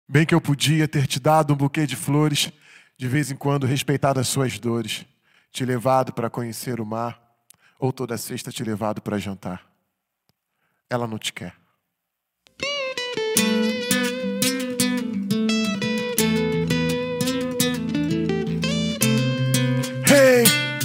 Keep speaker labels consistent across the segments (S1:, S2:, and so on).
S1: Bem que eu podia ter te dado um buquê de flores, de vez em quando respeitado as suas dores, te levado para conhecer o mar, ou toda sexta te levado para jantar. Ela não te quer. Hey!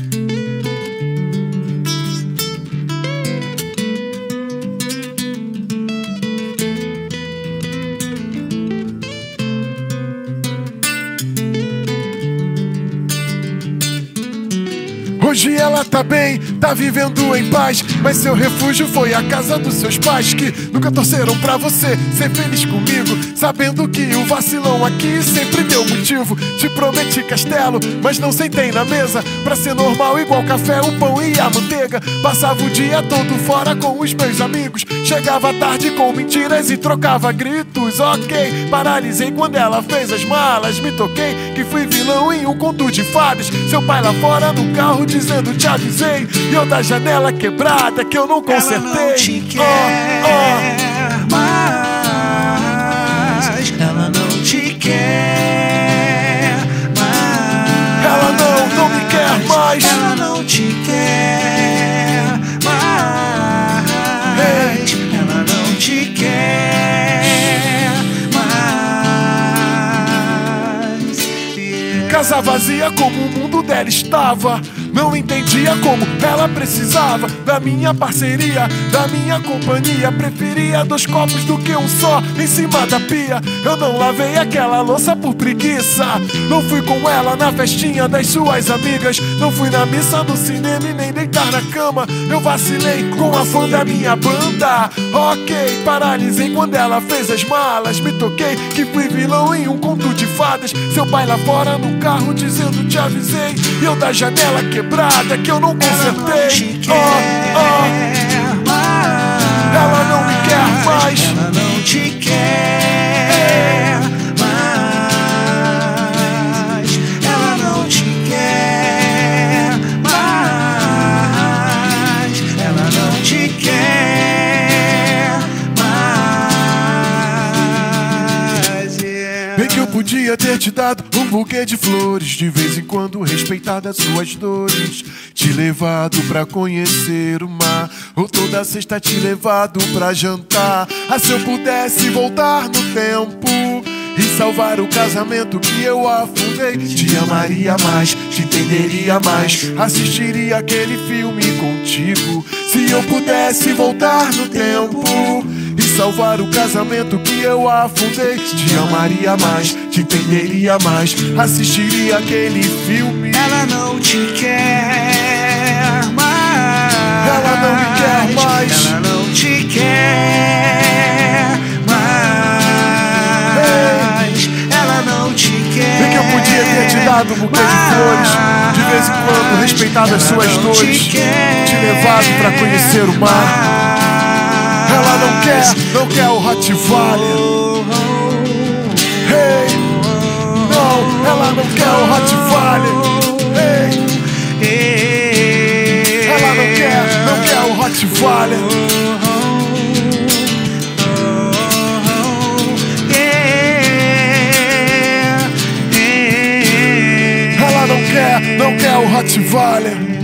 S1: Hoje ela tá bem, tá vivendo em paz, mas seu refúgio foi a casa dos seus pais, que nunca torceram pra você ser feliz comigo, sabendo que o vacilão aqui sempre deu motivo. Te prometi castelo, mas não sentei na mesa pra ser normal igual café, o pão e a manteiga. Passava o dia todo fora com os meus amigos, chegava tarde com mentiras e trocava gritos. Ok, paralisei quando ela fez as malas, me toquei que fui vilão em um conto de fadas. Seu pai lá fora no carro dizendo te avisei, e eu da janela quebrada que eu não consertei.
S2: Ela não te quer mais, ela não te quer mais,
S1: ela não me quer mais,
S2: ela não te quer mais, ela não te quer mais.
S1: Casa vazia como o mundo dela estava, não entendia como ela precisava da minha parceria, da minha companhia. Preferia 2 copos do que um só em cima da pia. Eu não lavei aquela louça por preguiça, não fui com ela na festinha das suas amigas, não fui na missa, no cinema e nem deitar na cama. Eu vacilei com a fã da minha banda. Ok, paralisei quando ela fez as malas, me toquei que fui vilão em um conto de fadas. Seu pai lá fora no carro dizendo te avisei, e eu da janela quebrada que eu não consertei. Ela não me quer mais,
S2: ela não te quer mais, ela não te quer mais, ela não te quer mais.
S1: Bem que eu podia ter te dado um buquê de flores, de vez em quando respeitado as suas dores, te levado pra conhecer o mar, ou toda sexta te levado pra jantar. Ah, se eu pudesse voltar no tempo e salvar o casamento que eu afundei, te amaria mais, te entenderia mais, assistiria aquele filme contigo. Se eu pudesse voltar no tempo e salvar o casamento que eu afundei, te amaria mais, te entenderia mais, assistiria aquele filme.
S2: Ela não te quer mais,
S1: ela não me quer mais,
S2: ela não te quer mais, ela não te quer.
S1: Bem que eu podia ter te dado um buquê de flores, de vez em quando respeitado as suas dores, te levado pra conhecer o mar. Ela não quer o Rottweiler. Hey, não, ela não quer o Rottweiler. Hey, ela não quer o Rottweiler. Ela não quer o Rottweiler.